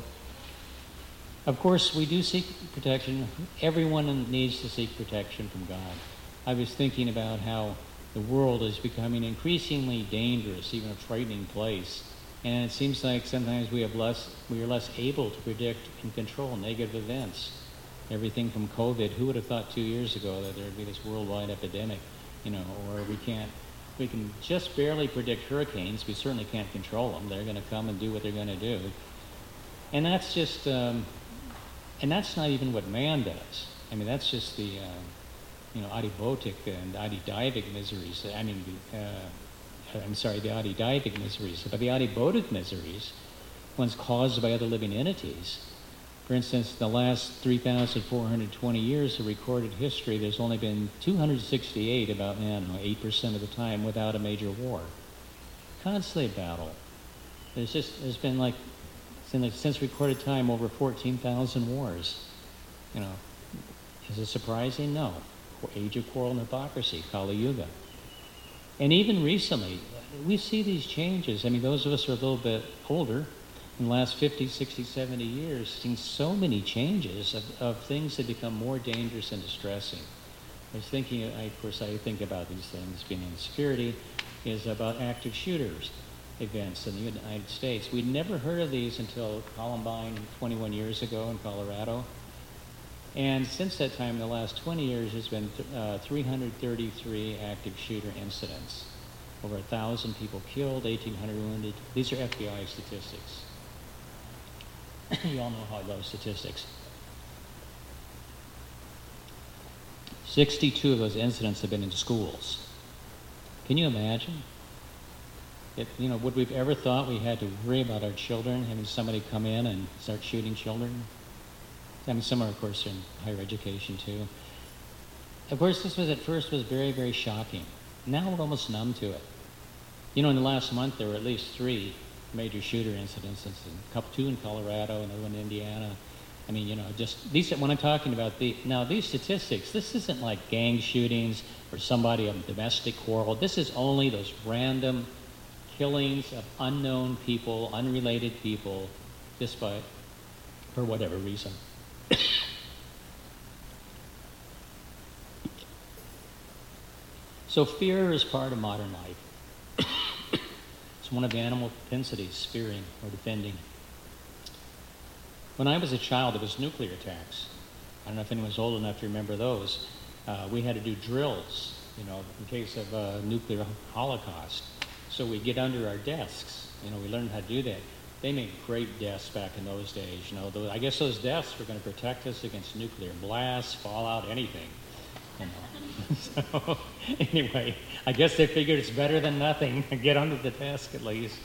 of course, we do seek protection. Everyone needs to seek protection from God. I was thinking about how the world is becoming increasingly dangerous, even a frightening place. And it seems like sometimes we have less, we are less able to predict and control negative events. Everything from COVID, who would have thought two years ago that there would be this worldwide epidemic, you know, or we can't, we can just barely predict hurricanes. We certainly can't control them. They're going to come and do what they're going to do. And that's just, um, and that's not even what man does. I mean, that's just the, uh, you know, adibhotic and adidaivic miseries. I mean, the, uh, I'm sorry, the adidaivic miseries. But the adibhotic miseries, ones caused by other living entities. For instance, in the last three thousand four hundred twenty years of recorded history, there's only been two hundred sixty-eight, about, I don't know, eight percent of the time, without a major war. Constantly a battle. There's just, there's been like, since recorded time, over fourteen thousand wars. You know, is it surprising? No. Age of quarrel and hypocrisy, Kali Yuga. And even recently, we see these changes. I mean, those of us who are a little bit older, in the last fifty, sixty, seventy years, seen so many changes of, of things that become more dangerous and distressing. I was thinking, I, of course, I think about these things, being in security, is about active shooters events in the United States. We'd never heard of these until Columbine twenty-one years ago in Colorado. And since that time, in the last twenty years, there's been uh, three hundred thirty-three active shooter incidents. Over one thousand people killed, eighteen hundred wounded. These are F B I statistics. You all know how I love statistics. sixty-two of those incidents have been in schools. Can you imagine? It, you know, would we've ever thought we had to worry about our children, having somebody come in and start shooting children? I mean, some are, of course, in higher education, too. Of course, this was, at first, was very, very shocking. Now we're almost numb to it. You know, in the last month, there were at least three major shooter incidents, a couple, two in Colorado, another one in Indiana. I mean, you know, just, these, when I'm talking about the, now these statistics, this isn't like gang shootings or somebody, a domestic quarrel. This is only those random killings of unknown people, unrelated people, just by, for whatever reason. So fear is part of modern life. It's one of the animal propensities, fearing or defending. When I was a child, it was nuclear attacks. I don't know if anyone's old enough to remember those. Uh, we had to do drills, you know, in case of a nuclear holocaust. So we get under our desks. You know, we learned how to do that. They made great desks back in those days. You know, those, I guess those desks were going to protect us against nuclear blasts, fallout, anything. You know. So anyway, I guess they figured it's better than nothing. Get under the desk at least.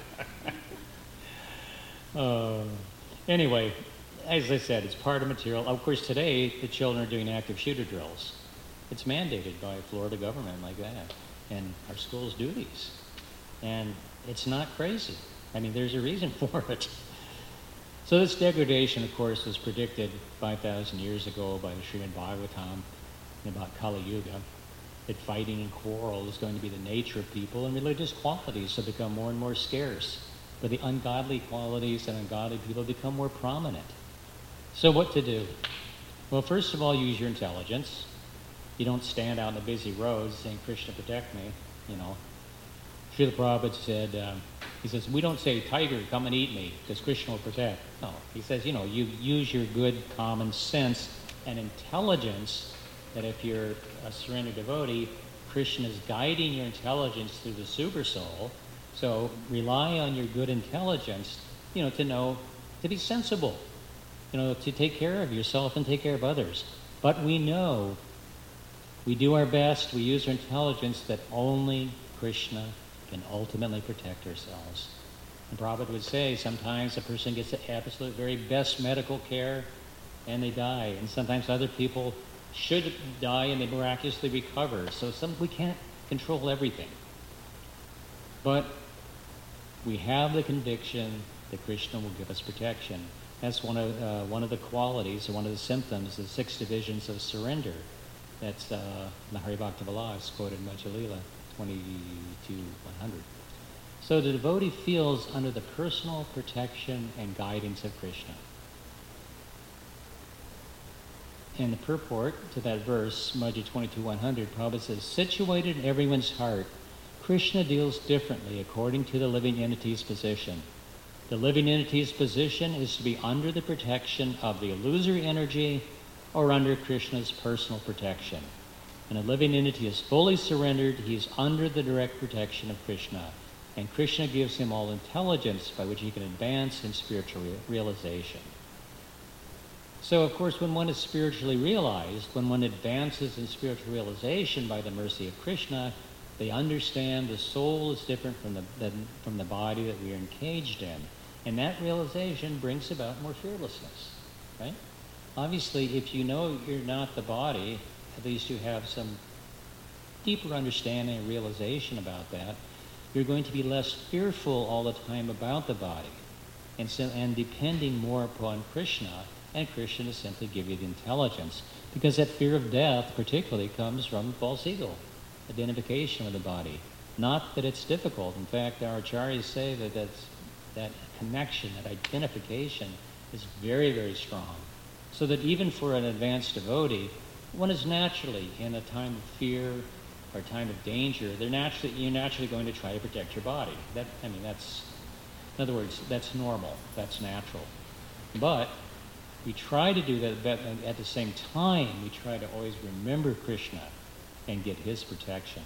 uh, anyway, as I said, it's part of material. Of course, today the children are doing active shooter drills. It's mandated by Florida government like that, and our schools do these. And it's not crazy. I mean, there's a reason for it. So this degradation, of course, was predicted five thousand years ago by the Srimad Bhagavatam about Kali Yuga, that fighting and quarrel is going to be the nature of people, and religious qualities have become more and more scarce. But the ungodly qualities and ungodly people become more prominent. So what to do? Well, first of all, use your intelligence. You don't stand out in the busy roads saying, Krishna, protect me, you know. Srila Prabhupada said, um, he says, we don't say, tiger, come and eat me, because Krishna will protect. No, he says, you know, you use your good common sense and intelligence, that if you're a surrendered devotee, Krishna is guiding your intelligence through the super soul. So rely on your good intelligence, you know, to know, to be sensible, you know, to take care of yourself and take care of others. But we know, we do our best, we use our intelligence, that only Krishna can ultimately protect ourselves. And Prabhupada would say sometimes a person gets the absolute very best medical care and they die. And sometimes other people should die and they miraculously recover. So some, we can't control everything. But we have the conviction that Krishna will give us protection. That's one of, uh, one of the qualities, or one of the symptoms, the six divisions of surrender. That's uh, the Haribhakta Vilas quoted in Madhya-lila twenty-two one hundred. So the devotee feels under the personal protection and guidance of Krishna. In the purport to that verse, Madhya twenty-two one hundred, Prabhupada says, situated in everyone's heart, Krishna deals differently according to the living entity's position. The living entity's position is to be under the protection of the illusory energy or under Krishna's personal protection. When a living entity is fully surrendered, he is under the direct protection of Krishna, and Krishna gives him all intelligence by which he can advance in spiritual re- realization. So, of course, when one is spiritually realized, when one advances in spiritual realization by the mercy of Krishna, they understand the soul is different from the, than, from the body that we are encaged in. And that realization brings about more fearlessness, right? Obviously, if you know you're not the body, at least you have some deeper understanding and realization about that, you're going to be less fearful all the time about the body, and, so, and depending more upon Krishna, and Krishna to simply give you the intelligence. Because that fear of death particularly comes from false ego, identification with the body. Not that it's difficult. In fact, our acharyas say that that's, that connection, that identification is very, very strong. So that even for an advanced devotee, one is naturally in a time of fear or time of danger, they're naturally, you're naturally going to try to protect your body. That, I mean, that's, in other words, that's normal, that's natural. But we try to do that, but at the same time, we try to always remember Krishna and get his protection.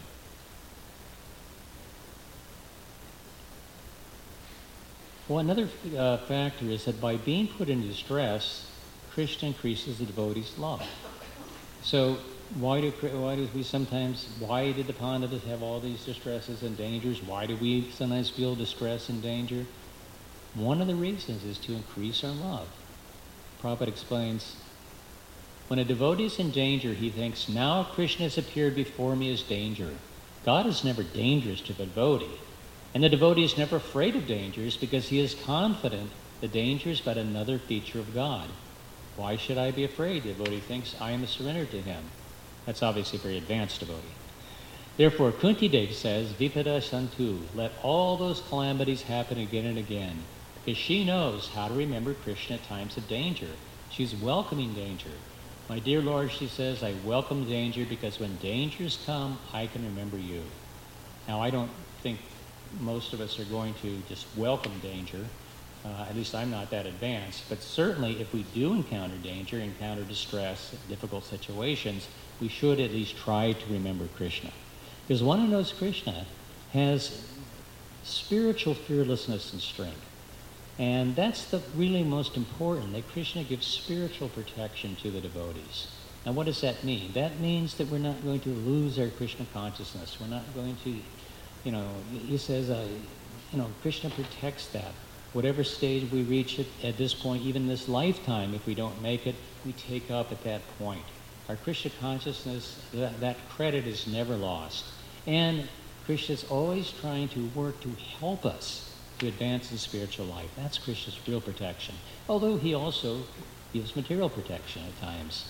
Well, another uh, factor is that by being put in distress, Krishna increases the devotee's love. So why do why do we sometimes, why did the Pandavas have all these distresses and dangers? Why do we sometimes feel distress and danger? One of the reasons is to increase our love. Prabhupada explains, when a devotee is in danger, he thinks, now Krishna has appeared before me as danger. God is never dangerous to the devotee. And the devotee is never afraid of dangers because he is confident the danger is but another feature of God. Why should I be afraid? The devotee thinks, I am a surrender to him. That's obviously a very advanced devotee. Therefore, Kunti Devi says, Vipada Santu, let all those calamities happen again and again, because she knows how to remember Krishna at times of danger. She's welcoming danger. My dear Lord, she says, I welcome danger because when dangers come, I can remember you. Now, I don't think most of us are going to just welcome danger. Uh, at least I'm not that advanced. But certainly, if we do encounter danger, encounter distress, difficult situations, we should at least try to remember Krishna. Because one who knows Krishna has spiritual fearlessness and strength. And that's the really most important, that Krishna gives spiritual protection to the devotees. Now, what does that mean? That means that we're not going to lose our Krishna consciousness. We're not going to, you know, he says, uh, you know, Krishna protects that. Whatever stage we reach at, at this point, even this lifetime, if we don't make it, we take up at that point. Our Krishna consciousness, that, that credit is never lost. And Krishna's always trying to work to help us to advance in spiritual life. That's Krishna's real protection. Although he also gives material protection at times.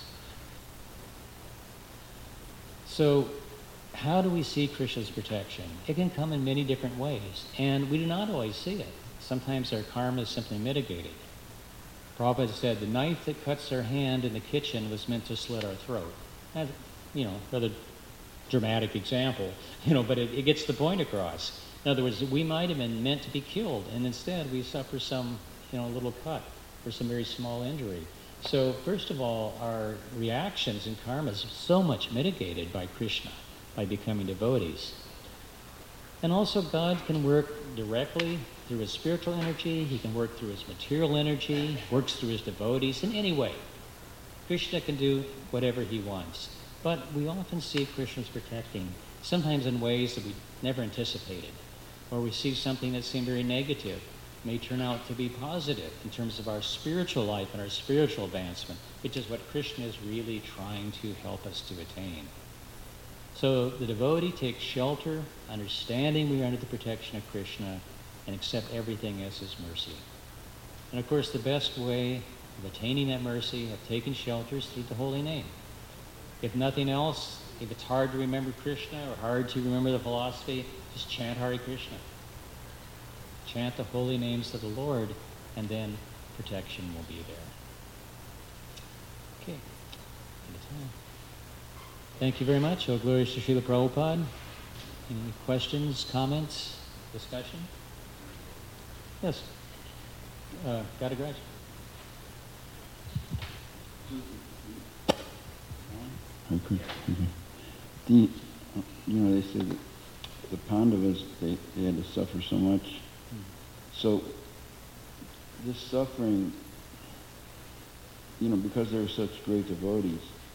So, how do we see Krishna's protection? It can come in many different ways, and we do not always see it. Sometimes our karma is simply mitigated. Prabhupada said the knife that cuts our hand in the kitchen was meant to slit our throat. That's, you know, rather dramatic example, you know, but it, it gets the point across. In other words, we might have been meant to be killed, and instead we suffer some, you know, little cut or some very small injury. So, first of all, our reactions and karma is so much mitigated by Krishna, by becoming devotees. And also, God can work directly through his spiritual energy. He can work through his material energy, works through his devotees in any way. Krishna can do whatever he wants. But we often see Krishna's protecting, sometimes in ways that we never anticipated, or we see something that seemed very negative may turn out to be positive in terms of our spiritual life and our spiritual advancement, which is what Krishna is really trying to help us to attain. So the devotee takes shelter, understanding we are under the protection of Krishna, and accept everything as his mercy. And of course, the best way of attaining that mercy, of taking shelter, is through the holy name. If nothing else, if it's hard to remember Krishna or hard to remember the philosophy, just chant Hare Krishna. Chant the holy names of the Lord, and then protection will be there. Okay. Thank you very much. Oh, glorious to Srila Prabhupada. Any questions, comments, discussion? Yes. Uh, got a graduate. Okay. The, you know, they said that the Pandavas, they, they had to suffer so much. So, this suffering, you know, because they were such great devotees,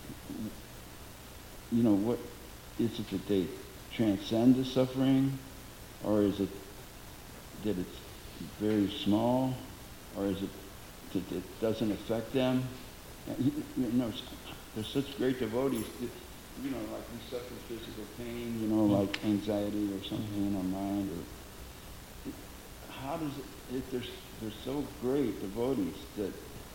you know, what is it that they transcend the suffering, or is it that it's very small, or is it that it doesn't affect them? You know, they're such great devotees that, you know, like we suffer physical pain, you know, like anxiety or something in our mind, or how does it, if they're, they're so great devotees that,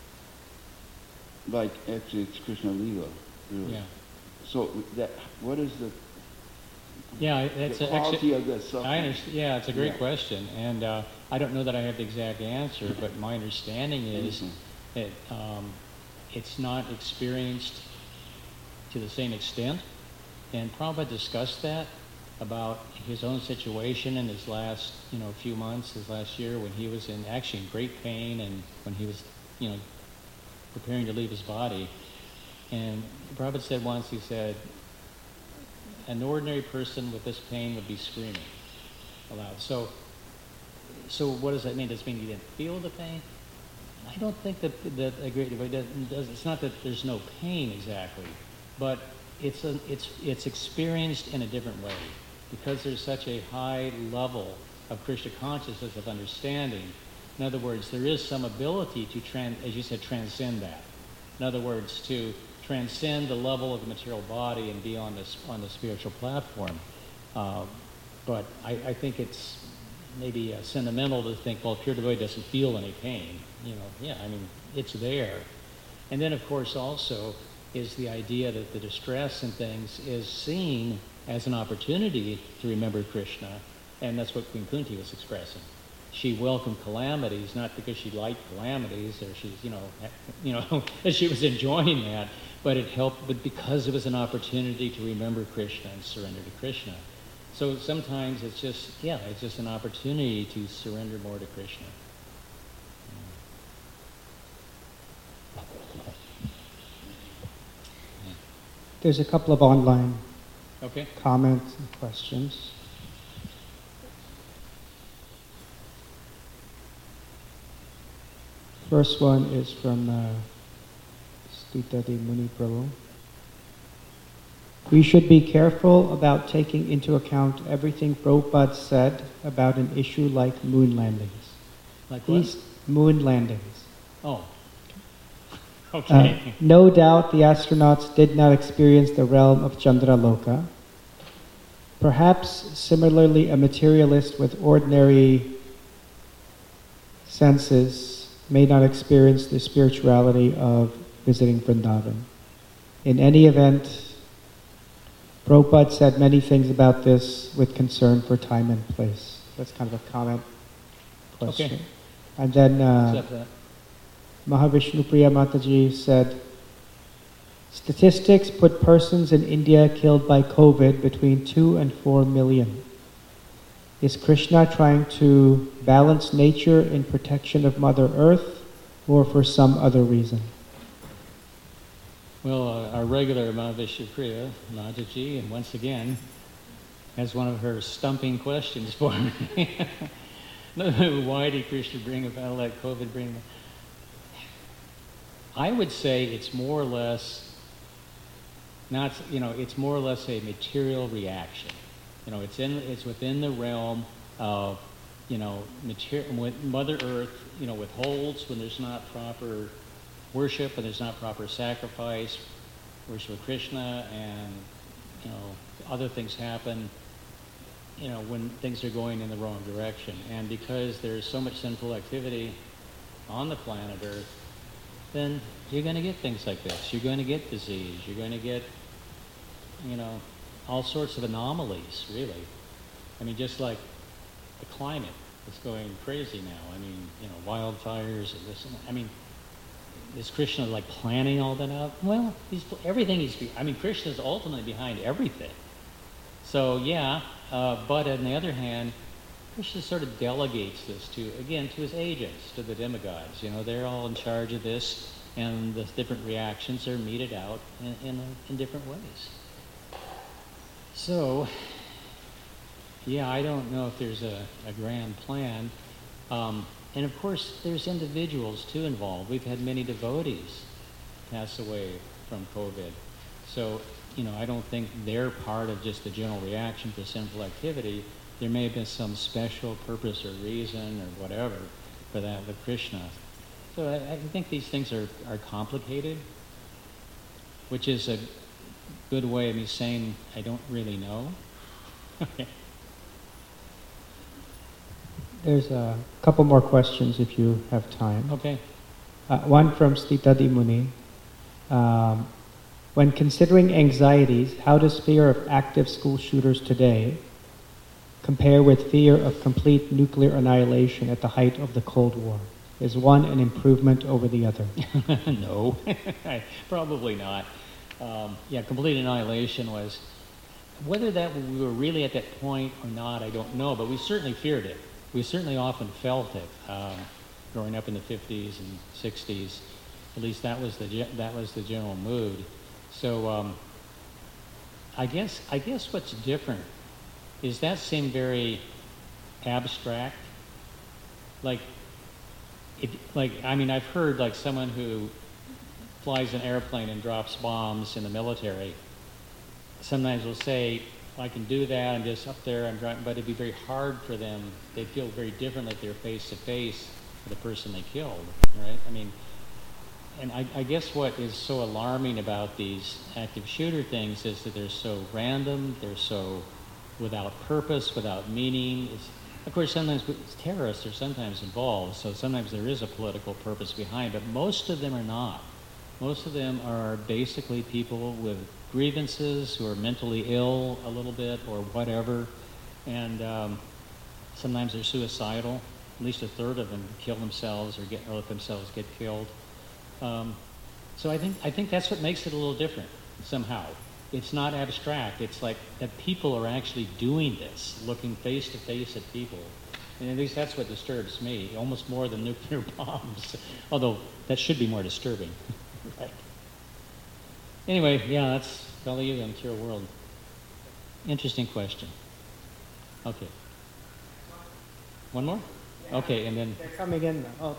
like, actually it's Krishna Lila, really. Yeah. So that, what is the, yeah, it's the a, quality actually, of that suffering? I understand, yeah, it's a great Yeah. question, and uh, I don't know that I have the exact answer, but my understanding is Mhm. that um, it's not experienced to the same extent, and Prabhupada discussed that about his own situation in his last, you know, few months, his last year, when he was in actually in great pain, and when he was, you know, preparing to leave his body. And Prabhupada said once, he said, an ordinary person with this pain would be screaming aloud. So, so what does that mean? Does it mean he didn't feel the pain? I don't think that that a great devotee does. It's not that there's no pain exactly, but it's a, it's it's experienced in a different way because there's such a high level of Krishna consciousness, of understanding. In other words, there is some ability to, trans, as you said, transcend that. In other words, to transcend the level of the material body and be on this on the spiritual platform. Uh, but I, I think it's maybe uh, sentimental to think, well, pure devotee doesn't feel any pain. You know, yeah, I mean, it's there. And then, of course, also is the idea that the distress and things is seen as an opportunity to remember Krishna, and that's what Queen Kunti was expressing. She welcomed calamities, not because she liked calamities, or she's, you know, you know, she was enjoying that, but it helped, but because it was an opportunity to remember Krishna and surrender to Krishna. So sometimes it's just, yeah, it's just an opportunity to surrender more to Krishna. There's a couple of online Okay. comments and questions. First one is from uh, Stutati Muni Prabhu. we should be careful about taking into account everything Prabhupada said about an issue like moon landings. Like what? These moon landings. Oh. Uh, Okay. no doubt the astronauts did not experience the realm of Chandraloka. Perhaps similarly, a materialist with ordinary senses may not experience the spirituality of visiting Vrindavan. In any event, Prabhupada said many things about this with concern for time and place. That's kind of a comment question. Okay. And then uh, Accept that. Mahavishnupriya Mataji said, statistics put persons in India killed by COVID between two and four million. Is Krishna trying to balance nature in protection of Mother Earth or for some other reason? Well, uh, our regular Mahavishnupriya Mataji, and once again, has one of her stumping questions for me. Why did Krishna bring about, let COVID bring about? I would say it's more or less not, you know, it's more or less a material reaction. You know, it's in, it's within the realm of, you know, material, when Mother Earth, you know, withholds when there's not proper worship and there's not proper sacrifice, worship of Krishna, and, you know, other things happen, you know, when things are going in the wrong direction. And because there's so much sinful activity on the planet Earth, then you're going to get things like this. You're going to get disease. You're going to get, you know, all sorts of anomalies, really. I mean, just like the climate is going crazy now. I mean, you know, wildfires and this and that. I mean, is Krishna like planning all that out? Well, he's, everything he's, I mean, Krishna is ultimately behind everything. So, yeah, uh, but on the other hand, Krishna sort of delegates this to, again, to his agents, to the demigods. You know, they're all in charge of this, and the different reactions are meted out in, in, in different ways. So, yeah, I don't know if there's a, a grand plan. Um, and of course, there's individuals too involved. We've had many devotees pass away from COVID. So, you know, I don't think they're part of just the general reaction to sinful activity. There may have been some special purpose or reason or whatever for that with Krishna. So I, I think these things are, are complicated, which is a good way of me saying I don't really know. There's a couple more questions if you have time. Okay. Uh, one from Stitadi Muni. Um, when considering anxieties, how does fear of active school shooters today compare with fear of complete nuclear annihilation at the height of the Cold War? Is one an improvement over the other? No, probably not. Um, yeah, complete annihilation was, whether that we were really at that point or not, I don't know, but we certainly feared it. We certainly often felt it. Um, growing up in the fifties and sixties, at least that was the ge- that was the general mood. So um, I guess I guess what's different is that seemed very abstract. Like, if, like I mean, I've heard like someone who flies an airplane and drops bombs in the military. Sometimes will say, I can do that, I'm just up there, I'm driving, but it'd be very hard for them. They feel very differently if they're face to face with the person they killed, right? I mean, and I, I guess what is so alarming about these active shooter things is that they're so random, they're so without purpose, without meaning. It's, of course, sometimes terrorists are sometimes involved, so sometimes there is a political purpose behind, but most of them are not. Most of them are basically people with grievances who are mentally ill a little bit or whatever, and um, sometimes they're suicidal. At least a third of them kill themselves or get or let themselves get killed. Um, so I think I think that's what makes it a little different somehow. It's not abstract. It's like that people are actually doing this, looking face to face at people. And at least that's what disturbs me, almost more than nuclear bombs. Although that should be more disturbing. Right. Anyway, yeah, that's Kali Yuga, material world. Interesting question. Okay. One more? Okay, and then, They're coming in now. Oh.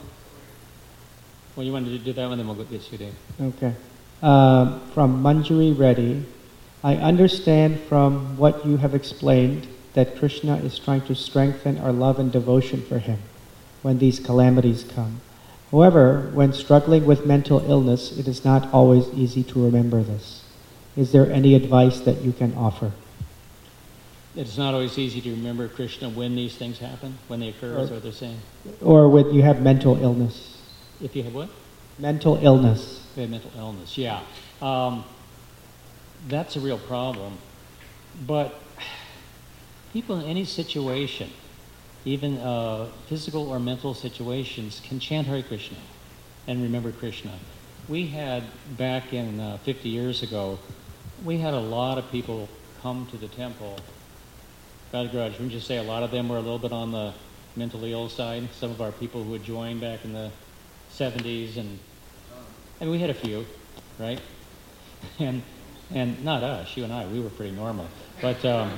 well, you wanted to do that one, then we'll go get you, Dave. Okay. Um, from Manjari Reddy, I understand from what you have explained that Krishna is trying to strengthen our love and devotion for him when these calamities come. However, when struggling with mental illness, it is not always easy to remember this. Is there any advice that you can offer? It's not always easy to remember Krishna when these things happen, when they occur, is Or- what they're saying. Or when you have mental illness? If you have what? Mental illness. We have mental illness, yeah. Um, that's a real problem. But people in any situation, even uh, physical or mental situations, can chant Hare Krishna and remember Krishna. We had, back in uh, fifty years ago, we had a lot of people come to the temple. God grudge, we just say a lot of them were a little bit on the mentally ill side. Some of our people who had joined back in the seventies, and and we had a few, right? And and not us, you and I, we were pretty normal. But um,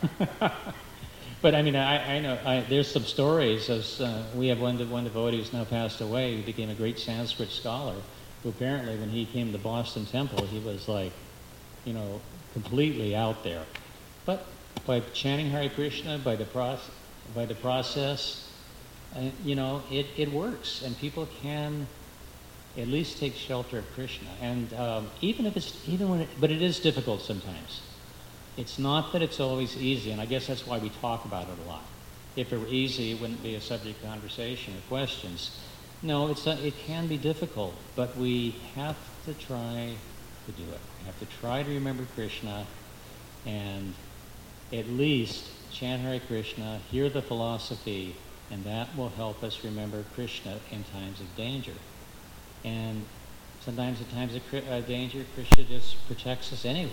but I mean, I, I know I, there's some stories. As uh, we have one one devotee who's now passed away, who became a great Sanskrit scholar, who apparently, when he came to Boston Temple, he was like, you know, completely out there. But by chanting Hare Krishna, by the process, by the process, uh, you know, it, it works, and people can at least take shelter of Krishna. And um, even if it's even when, it, but it is difficult sometimes. It's not that it's always easy, and I guess that's why we talk about it a lot. If it were easy, it wouldn't be a subject of conversation or questions. No, it's a, it can be difficult, but we have to try to do it. We have to try to remember Krishna, and at least chant Hare Krishna, hear the philosophy, and that will help us remember Krishna in times of danger. And sometimes in times of cri- uh, danger, Krishna just protects us anyway.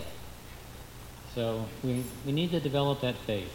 So we we need to develop that faith.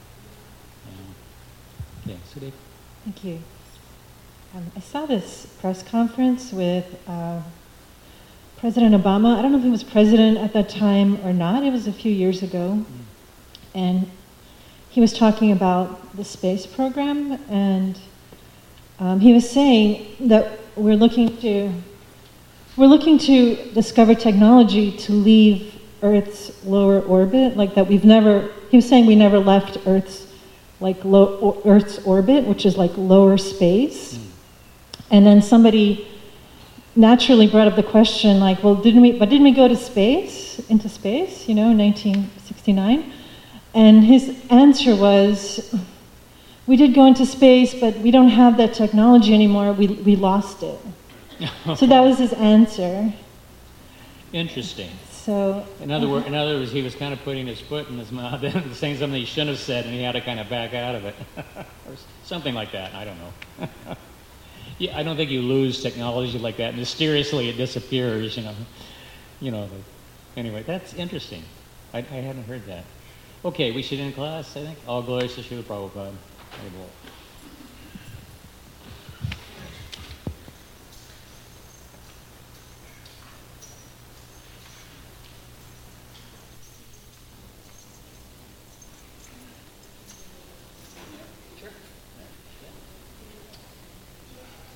Yeah. Okay, Sudeep. Thank you. Um, I saw this press conference with uh, President Obama. I don't know if he was president at that time or not. It was a few years ago. Mm. And he was talking about the space program, and um, he was saying that we're looking to we're looking to discover technology to leave Earth's lower orbit, like that we've never. He was saying we never left Earth's like low or, Earth's orbit, which is like lower space. Mm. And then somebody naturally brought up the question, like, well, didn't we? But didn't we go to space, into space? You know, in nineteen sixty-nine. And his answer was, we did go into space, but we don't have that technology anymore. We we lost it. So that was his answer. Interesting. So In other words, in other words, he was kind of putting his foot in his mouth and saying something he shouldn't have said, and he had to kind of back out of it, or something like that. I don't know. Yeah, I don't think you lose technology like that. Mysteriously, it disappears. You know. You know. Anyway, that's interesting. I, I hadn't heard that. Okay, we should end class, I think. All glories to Srila Prabhupada. Very well.